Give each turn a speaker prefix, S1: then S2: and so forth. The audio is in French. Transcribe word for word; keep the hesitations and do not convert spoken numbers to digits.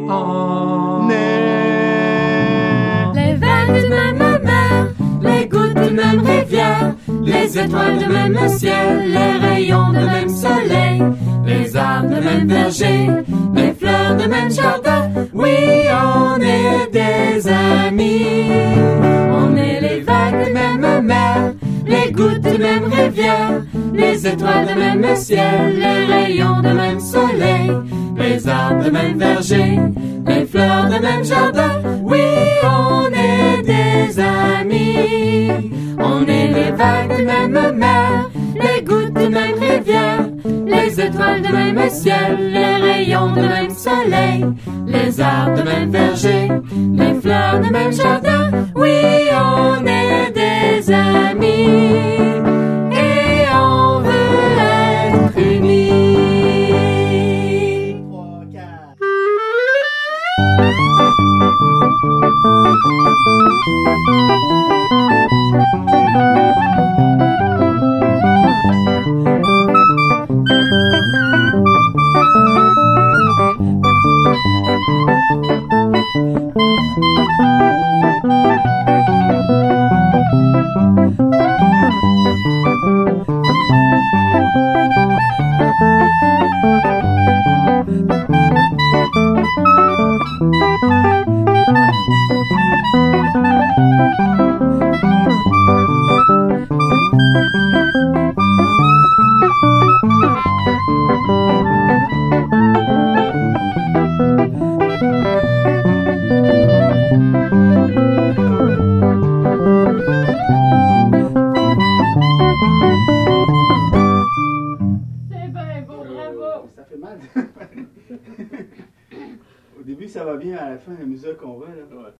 S1: en est.
S2: Les vagues de même mer, les gouttes de même rivière, les étoiles de même ciel, les rayons de même soleil, les arbres de même verger, les fleurs de même jardin. Oui, on est des amis. On est les vagues de même mer, les gouttes de même rivière, les étoiles de même ciel, les rayons de même soleil, les arbres de même verger, les fleurs de même jardin. Oui, on est des amis. On est les vagues de même mer, les gouttes de même rivière, les étoiles de même ciel, les rayons de même soleil, les arbres de même verger, les fleurs de même jardin. Oui, on est des amis et on veut être unis.
S1: trois, quatre. Ça fait mal. Au début, ça va bien, à la fin, la mesure qu'on va, là. Ouais.